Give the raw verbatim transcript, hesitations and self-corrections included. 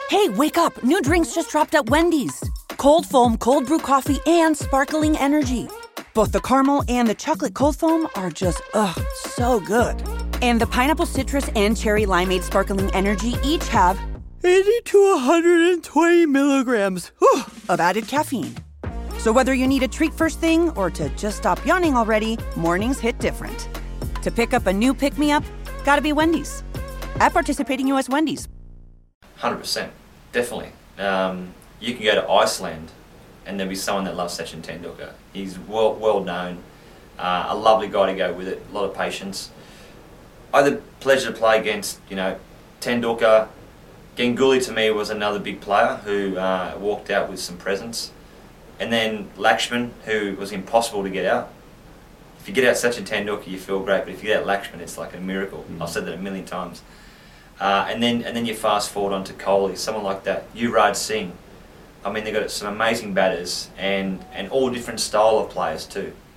Hey, wake up! New drinks just dropped at Wendy's. Cold foam, cold brew coffee, and sparkling energy. Both the caramel and the chocolate cold foam are just, ugh, so good. And the pineapple citrus and cherry limeade sparkling energy each have eighty to one hundred twenty milligrams whew, of added caffeine. So whether you need a treat first thing or to just stop yawning already, mornings hit different. To pick up a new pick-me-up, gotta be Wendy's. At participating U S Wendy's. one hundred percent, definitely. Um, you can go to Iceland and there'll be someone that loves Sachin Tendulkar. He's well, well known, uh, a lovely guy to go with it, a lot of patience. I had the pleasure to play against, you know, Tendulkar. Ganguly to me was another big player who uh, walked out with some presence. And then Lakshman, who was impossible to get out. If you get out Sachin Tendulkar, you feel great, but if you get out Lakshman, it's like a miracle. Mm. I've said that a million times. Uh, and then and then you fast forward onto Kohli, someone like that, Yuvraj Singh. I mean, they've got some amazing batters and, and all different style of players too.